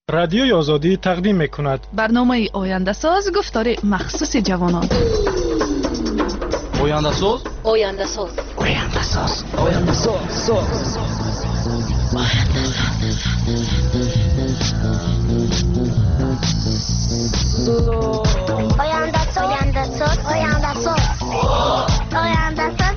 رادیوی آزادی تقدیم می‌کند برنامه آینده ساز گفتار مخصوص جوانان. آینده ساز آینده ساز آینده ساز آینده ساز آینده ساز آینده ساز آینده ساز آینده ساز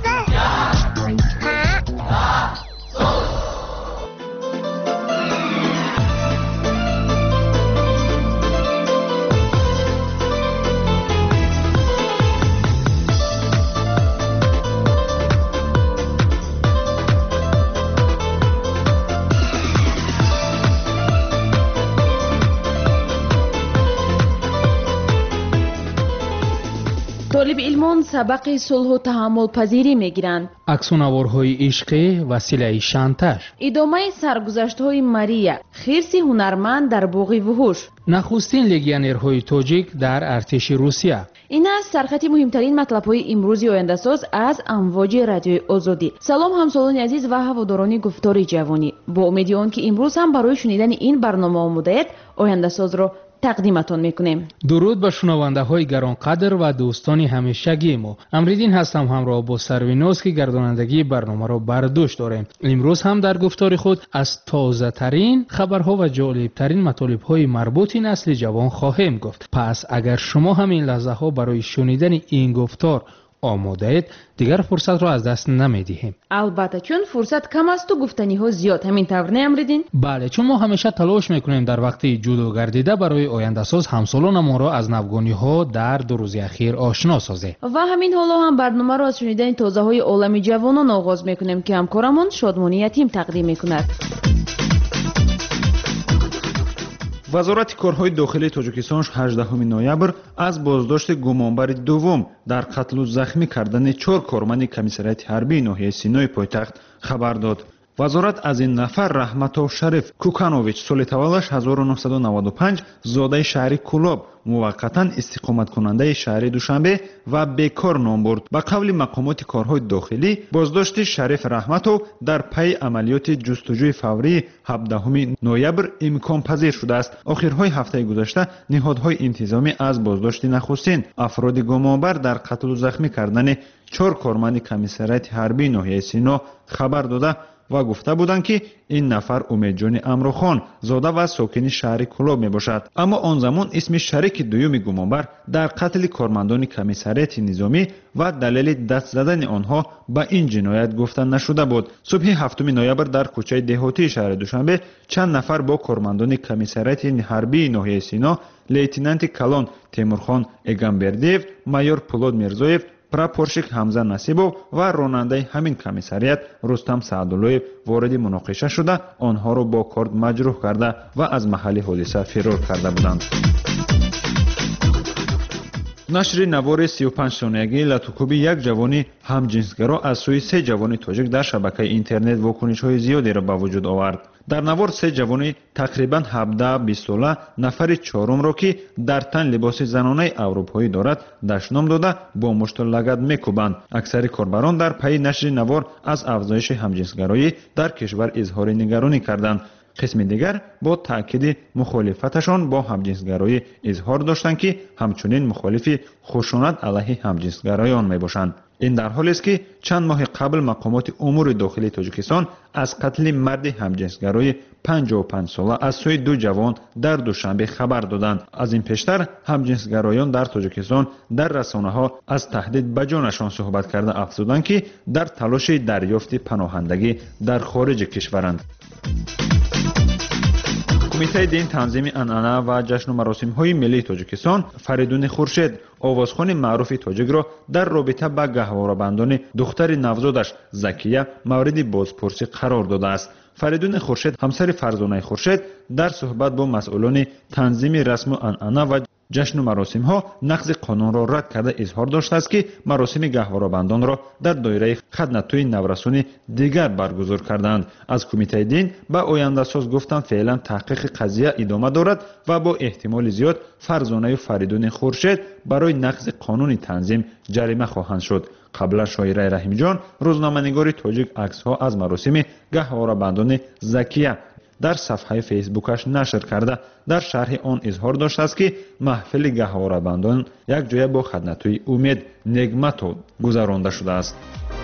طالب علمان سبق صلح و تحمل پذیری میگیرند. عکس‌ونوارهای عشقی وسیله شانتاژ. ادامه سرگذشت‌های ماریا، خرس هنرمند در باغ وحوش. نخستین لگیونرهای تاجیک در ارتش روسیه. این است سرخط مهمترین مطلب‌های امروزی آینده ساز از امواج رادیوی آزادی. سلام همسالان عزیز و هواداران گفتار جوانی. با امید آنکه امروز هم برای شنیدن این برنامه آماده‌اید، آینده ساز را تقدیمتان میکنیم. درود به شنونده های گرانقدر و دوستان همیشگی ما. امریدین هستم همراه با سرویناز که گردانندگی برنامه را بر دوش داریم. امروز هم در گفتار خود از تازه ترین خبرها و جالب ترین مطالب های مربوط نسل جوان خواهیم گفت. پس اگر شما هم این لحظه ها برای شنیدن این گفتار آماده اید، دیگر فرصت را از دست نمیدهیم. البته چون فرصت کم است و گفتنی ها زیاد، همین طور نه امریدین؟ بله، چون ما همیشه تلاش میکنیم در وقت جودو گردیده برای آینده ساز همسالان ما را از نوگانی ها در 2 روز اخیر آشنا سازیم. و همین حالا هم برنامه را از شنیدن تازه های عالم جوانان آغاز میکنیم که همکارمون شادمانی یتیم تقدیم میکند. وزارت کارهای داخلی تاجیکستان 18 نوامبر از بازداشت گمانبر دوم در قتل و زخمی کردن 4 کارمند کمیساریات حربی ناحیه سینای پایتخت خبر داد. وزارت از این نفر رحمتو شریف کوکانوویچ سال تولدش 1995 زاده شهری کولاب موقتا استقامت کننده شهر دوشنبه و بیکار نام برد. با قول مقامات کارهای داخلی بازداشت شریف رحمتو در پی عملیات جستجوی فوری 17 نوامبر امکان پذیر شده است. آخرهای هفته گذشته نهادهای انتظامی از بازداشت نخستین افراد گمانبر در قتل و زخمی کردن 4 کارمند کمیساریات حربی ناحیه سینا خبر داده و گفته بودند که این نفر امیدجان امروخان زاده و ساکن شهر کولاب می باشد. اما آن زمان اسم شریک دوم گمانبر در قتل کارمندان کمیساریات نظامی و دلیل دست زدن آنها به این جنایت گفته نشده بود. صبح 7 نوامبر در کوچه دهاتی شهر دوشنبه چند نفر با کارمندان کمیساریات حربی ناحیه سینا، لیتنانت کلان تیمورخان اگامبردیев، مایور پولاد میرزویев، پراپورشیک حمزه نصیبов و راننده همین کمیساریات رستم سعدالویев وارد مناقشه شده آنها را با کارد مجروح کرده و از محل حادثه فرار کرده بودند. نشر نوار 35 ثانیه‌ای لاتوکوبی یک جوانی همجنسگرا از سوی 3 جوان تاجیک در شبکه اینترنت واکنش‌های زیادی را به وجود آورد. در نوار 3 جوانی تقریباً 17-20 ساله نفر چهارم را که در تن لباس زنانه اروپایی دارد دشنام داده با مشت و لگد میکوبند. اکثر کاربران در پی نشر نوار از افزایش همجنسگرایی در کشور اظهار نگرانی کردند. قسم دیگر با تأکید مخالفتشان با همجنسگرایی اظهار داشتند که همچنین مخالف خشونت علیه همجنسگرایان میباشند. این در حالی است که چند ماه قبل مقامات امور داخلی تاجیکستان از قتل مرد همجنسگرای 55 ساله از سوی 2 جوان در دوشنبه خبر دادند. از این پیشتر همجنسگرایان در تاجیکستان در رسانه‌ها از تهدید به جانشان صحبت کرده افزودند که در تلاش دریافت پناهندگی در خارج کشورند. کمیته دین تنظیم عنعنه و جشن و مراسم‌های ملی تاجیکستان فریدون خورشید آوازخوان معروف تاجیک را در رابطه با گهواره‌بندان دختر نوزادش زکیه مورد بازپرسی قرار داده است. فریدون خورشید همسر فرزانه خورشید در صحبت با مسئولان تنظیم رسم و عنعنه و جشن و مراسم ها نقض قانون را رد کرده اظهار داشته است که مراسم گهواره‌بندان را در دایره خدمت‌های نورسون دیگر برگزار کردند. از کمیته دین به آینده ساز گفتند فعلا تحقیق قضیه ادامه دارد و با احتمال زیاد فرزانه فریدون خورشید برای نقض قانون تنظیم جریمه خواهند شد. قبلا شاعره رحیم جان روزنامه‌نگار تاجیک عکس‌ها از مراسم گهواره‌بندان زکیه дар сафҳаи фейсбукаш нашр карда дар шарҳи он изҳор доштааст ки маҳфили гаҳворабандон якҷоя бо хаднатӯи умед негматов гузаронда шудааст.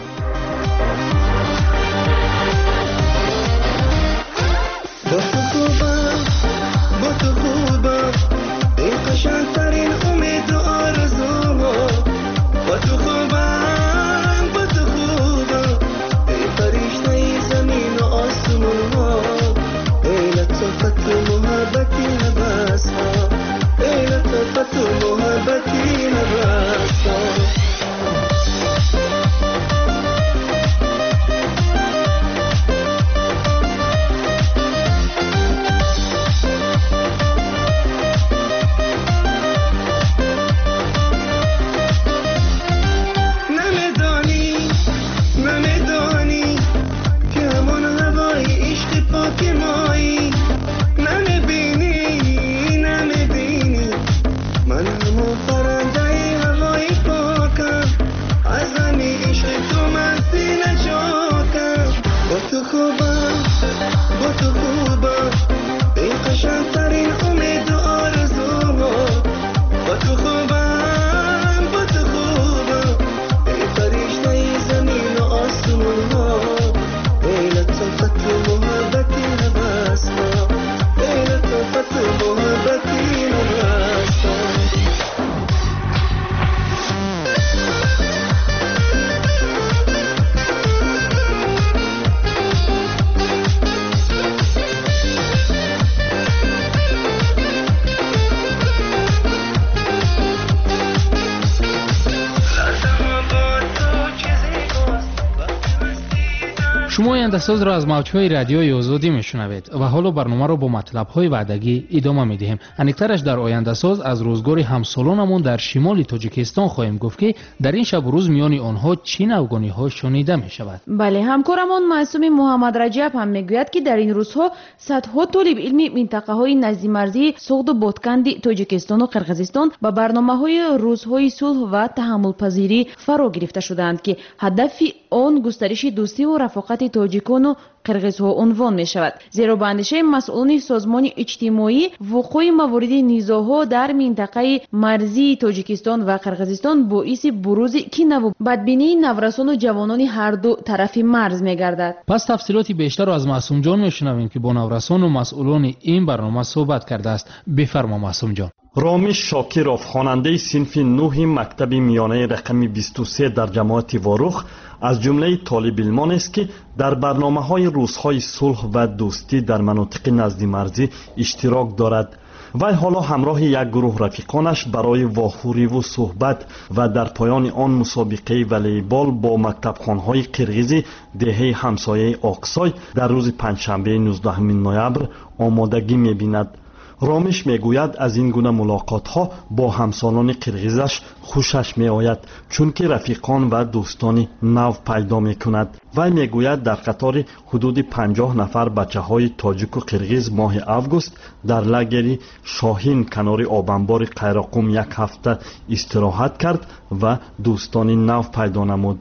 شما آینده‌ساز را از موج‌های رادیوی آزادی میشنوید و حالا برنامه را با مطلب‌های وعدگی ادامه می‌دهیم. انیکترش در آینده‌ساز از روزگار همسالانمون در شمال تاجیکستان خواهیم گفت که در این شب و روز میان آنها چه نوگانی‌ها شنیده می‌شود. بله، همکارمان معصوم محمد رجب هم میگوید که در این روزها صدها طالب علمی منطقه‌های نزدیک مرزی سوخت و بادکند تاجیکستان و قرقیزستان با برنامه‌های روزهای صلح و تحمل‌پذیری فرا گرفته شدند که هدف آن گسترش دوستی و رفاقت تاجیکان و قرقیزها عنوان می شود. زیرا به اندیشه مسئولان سازمان اجتماعی وقوع موارد نزاع‌ها در منطقه مرزی تاجیکستان و قرقیزستان باعث بروز کینه و بدبینی نورسان و جوانان هر دو طرف مرز می گردد. پس تفصیلات بیشتر را از معصوم جان می شنویم که با نورسان و مسئولان این برنامه صحبت کرده است. بفرما معصوم جان. رامش شاکرов خواننده صنف 9 مکتب میانه رقم 23 در جماعت واروخ از جمله طالب علمان است که در برنامه‌های روزهای صلح و دوستی در مناطق نزدیک مرزی اشتراک دارد. وی حالا همراه یک گروه رفیقانش برای واهوری و صحبت و در پایان آن مسابقه والیبال با مکتبخوان‌های قرقیزی دهه همسایه آقسای در روز پنجشنبه 19 نوامبر آمادگی می‌بیند. رامش میگوید از این گونه ملاقات ها با همسالان قرقیزش خوشش می آید چون که رفیقان و دوستانی نو پیدا می کند. وی میگوید در قطار حدود 50 نفر بچه های تاجیک و قرقیز ماه اوگوست در لگری شاهین کنار آبنبار قیراقوم یک هفته استراحت کرد و دوستانی نو پیدا نمود.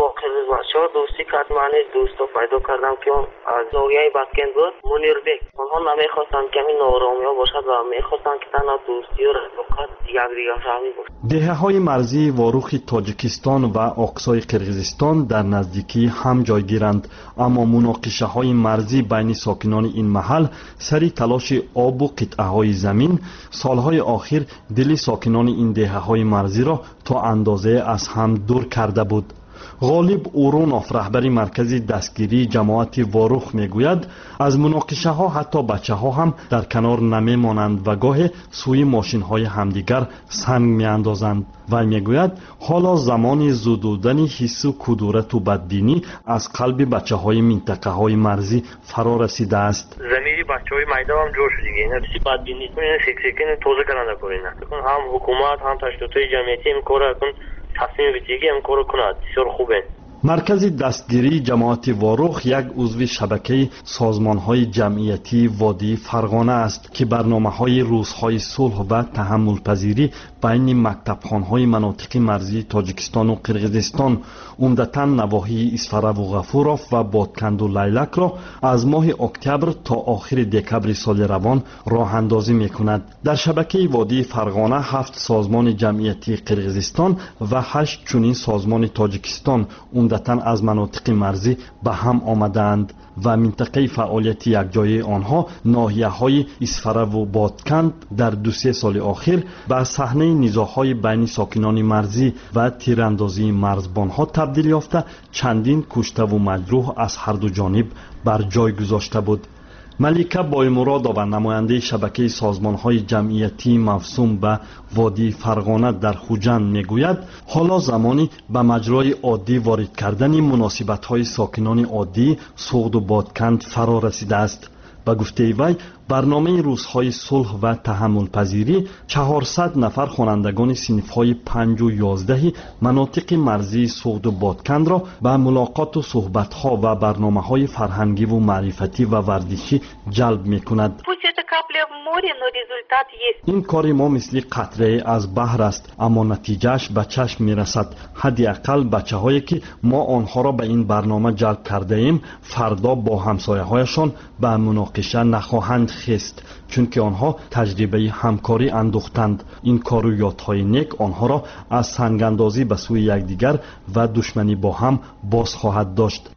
دوستی کرد، من دوستا پیدا کردم که از زاویه بسکن بود منیربک. آنها نمیخواستند که این نارامی ها باشد و میخواستند که تنها دوستی و رفاقت یک دیگر فهمی باشد. دهه های مرزی واروخ تاجیکستان و آقسای قرقیزستان در نزدیکی هم جای گیرند، اما مناقشه های مرزی بین ساکنان این محل سری تلاش آب و قطعه های زمین سالهای آخر دل ساکنان این دهه های مرزی را تا اندازه از هم دور کرده بود. غالب اورونوف رهبر مرکز دستگیری جماعت واروخ میگوید از مناقشه ها حتی بچه ها هم در کنار نمی مانند و گاه سوی ماشین های همدیگر سنگ می اندازند. و میگوید حالا زمان زدودن حس و کدورت و بدبینی از قلب بچه های منطقه های مرزی فرا رسیده است. زمینی بچه های میده هم جور شده دیگه، اینا بسی بدبینی کنین فکر توزه کننده کنین، هم حکومت هم تشکیلات جمعیتی این کار کن تصمیم بگیری هم کار کند، بسیار خوبه. مرکز دستگیری جماعت واروخ یک عضو شبکه سازمان‌های جمعیتی وادی فرغانه است که برنامه‌های روزهای صلح و تحمل پذیری بین مکتبخانه‌های مناطق مرزی تاجیکستان و قرقیزستان عمدتاً نواحی اسفرو و غفورов و بادکند و لیلک را از ماه اکتبر تا آخر دکبر سال روان راه اندازی می‌کند. در شبکه وادی فرغانه 7 سازمان جمعیتی قرقیزستان و 8 چنین سازمان تاجیکستان عمدتاً از مناطق مرزی به هم آمدند و منطقه فعالیت یکجایی آنها ناحیه‌های اسفرو و بادکند در 2-3 سال اخیر به صحنه نزاع‌های بین ساکنان مرزی و تیراندازی مرزبان‌ها تبدیل یافته چندین کشته و مجروح از هر دو جانب بر جای گذاشته بود. ملیکه بایمرادова نماینده شبکه سازمان‌های جمعیتی موسوم به وادی فرغانه در خوجند میگوید حالا زمانی به مجرای عادی وارد کردن مناسبت‌های ساکنان عادی سوغد و بادکند فرا رسیده است. به گفته وی برنامه روزهای صلح و تحمل پذیری 400 نفر خوانندگان صنف‌های 5 و 11 مناطق مرزی سوغد و بادکند را به ملاقات و صحبت‌ها و برنامه‌های فرهنگی و معرفتی و ورزشی جلب می‌کند. این کار ما مثل قطره از بحر است، اما نتیجهش به چشم می‌رسد. حداقل بچه‌هایی که ما آنها را به این برنامه جلب کرده ایم فردا با همسایه‌هایشان به مناقشه نخواهند خست، چون که آنها تجربه همکاری اندوختند. این کار و یادهای نیک آنها را از سنگاندازی به سوی یکدیگر و دشمنی با هم باز خواهد داشت.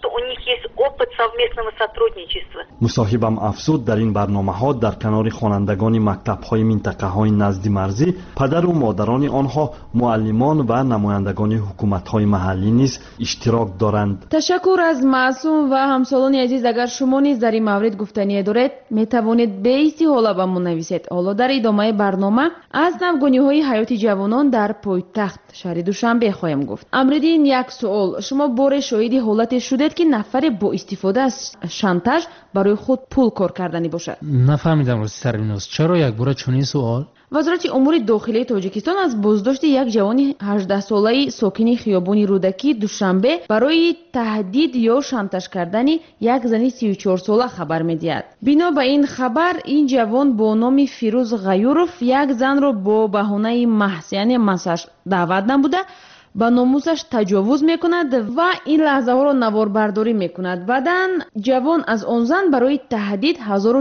مصاحبم افزود در این برنامه‌ها در کنار خوانندگان مکتب‌های منطقه‌های نزد مرزی پدر و مادران آنها، معلمان و نمایندگان حکومت‌های محلی نیز اشتراک دارند. تشکر از معصوم و همسالان عزیز. اگر شما نیز در این مورد گفتنی دارید میتوانید به استحاله به ما نویسید. حالا در ادامه برنامه از نوگانی‌های حیاتی جوانان در پایتخت شهر دوشنبه خواهیم گفت. امروزین یک سوال، شما بار شاهدی حالت شدید که نفر با استفاده از شانتاژ برای خود پول کار کردنی باشد؟ نفهمیدم راستی سروینوس، چرا یک بار چنین سوال؟ وزارت امور داخلی تاجیکستان از بازداشت یک جوان 18 ساله ساکن خیابان رودکی دوشنبه برای تهدید یا شانتاژ کردن یک زن 34 ساله خبر می‌دهد. بنا به این خبر این جوان با نام فیروز غیورов یک زن را با بهانه محض یعنی مساج دعوت نموده به ناموسش تجاوز میکند و این لحظه ها را نواربرداری میکند. بعداً جوان از آن زن برای تهدید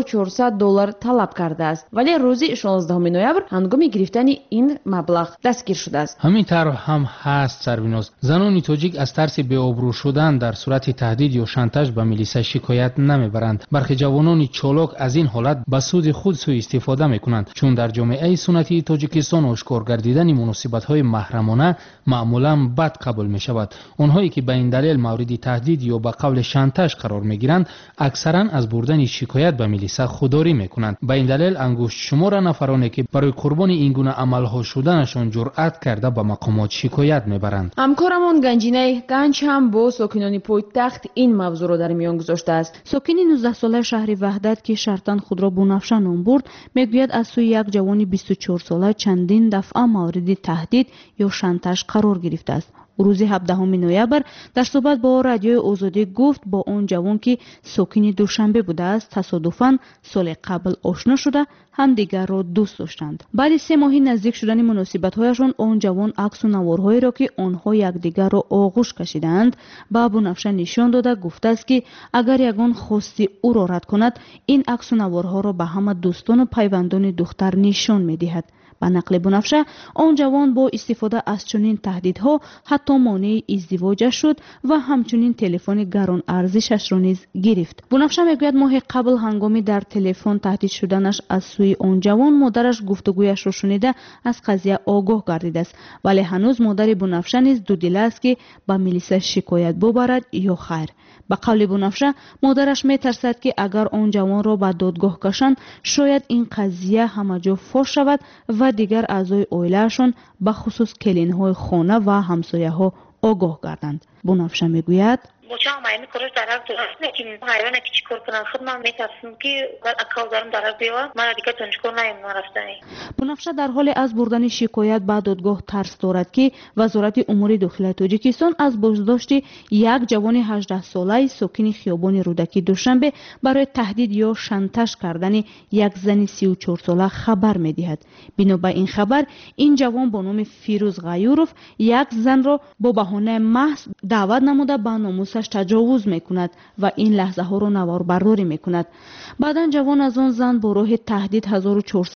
$1400 طلب کرده است، ولی روز 16 نوامبر هنگام گرفتن این مبلغ دستگیر شده است. همین طرح هم هست سروینوس. زنان تاجیک از ترس بی‌آبرو شدن در صورت تهدید یا شانتاژ به میلیسا شکایت نمیبرند. برخی جوانان چالاک از این حالت به سود خود سوء استفاده میکنند، چون در جامعه سنتی تاجیکستان آشکار گردیدن مناسبت‌های محرمانه معمولا بد قبول می شود. آنهایی که به این دلیل مورد تهدید یا به قول شانتاژ قرار می گیرند اکثرا از بردن شکایت به میلیسا خودداری می کنند. به این دلیل انگشت شمار نفرانی که برای قربان این گونه عملها شدنشان جرأت کرده به مقامات شکایت می برند. همکارمون گنجینه گنج هم با ساکنان پایتخت این موضوع را در میان گذاشته است. ساکن 19 ساله شهر وحدت که شرطاً خود را بنفشه نام برد میگوید از سوی یک جوان 24 ساله چندین دفعه مورد تهدید یا شانتاژ قرار گرفته است. روز 17 نوامبر در صحبت با رادیوی آزادی گفت با اون جوان که ساکن دوشنبه بوده است تصادفاً سال قبل آشنا شده همدیگر را دوست داشتند. بعد 3 ماه نزدیک شدن مناسبت‌هایشان اون جوان عکس و نوارهایی را که آنها یکدیگر را آغوش کشیدند به بنفشه نشان داده گفته است که اگر یگان خواستی او را رد کند این عکس و نوارها را به همه دوستان و پیوندان دختر نشان می‌دهد. به نقل بنفشه آن جوان با استفاده از چنین تهدیدها حتی مانع ازدواجش شد و همچنین تلفن گران ارزشش را نیز گرفت. بنفشه میگوید ماه قبل هنگامی در تلفن تهدید شدنش از سوی آن جوان مادرش گفتگویش را شنیده از قضیه آگاه گردیده است، ولی هنوز مادر بنفشه نیز دودیل است که به میلیسا شکایت ببرد یا خیر. به قول بنفشه مادرش میترسد که اگر آن جوان را به دادگاه کشند شاید این قضیه همه جا فاش شود و دیگر اعضای عائله‌شان به خصوص کلین‌های خانه و همسایه‌ها آگاه گردند. بنفشه میگوید بچه‌ها ماینی کارش درک درست نکیم حیوانی که چیکار کنن خود من میترسم که اکاو دارم درک بیاد من دیگه تنشکر نیم رفتنی. بنفشه در حال از بردن شکایت به دادگاه ترس دارد که وزارت امور داخلی تاجیکستان از بازداشت یک جوان 18 ساله ساکن خیابان رودکی دوشنبه برای تهدید یا شانتاژ کردن یک زن 34 ساله خبر می‌دهد. بنا به این خبر این جوان با نام فیروز غیوروف یک زن را با بهانه محض دعوت نموده به ناموسش تجاوز می‌کند و این لحظه ها را نواربرداری می‌کند. بعداً جوان از آن زن با راه تهدید 1400